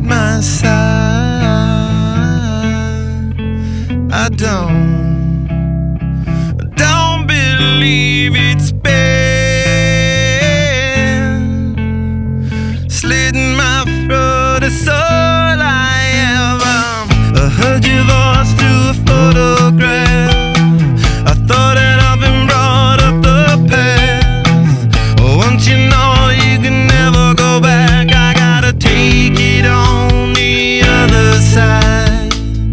my side. I don't believe it's been slitting my throat. It's all I ever heard your voice through a photograph. I thought that I've been brought up the past. Once you know you can never go back, I gotta take it on the other side.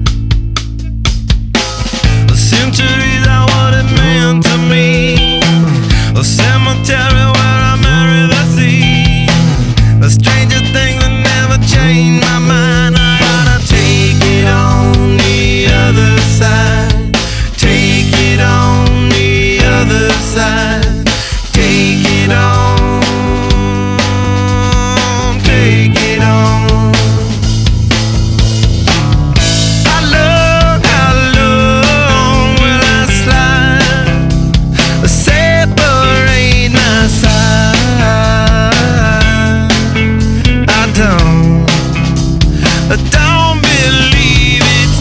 Centuries are what it meant to me. A cemetery where I marry the sea. A stranger thing that never changed my mind. I gotta take it on the other side. Take it on the other side. Take it on. Take it on. How long will I slide? Separate my side. I don't believe it's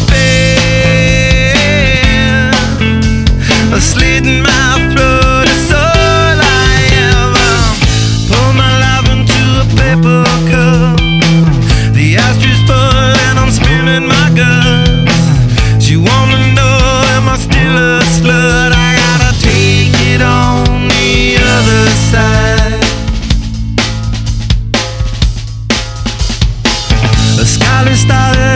been slitting my throat. It's all I ever pour my life into a paper cup. The ashtray full and I'm spilling my guts. She wanna know, am I still a slut? I gotta take it on the other side. The sky started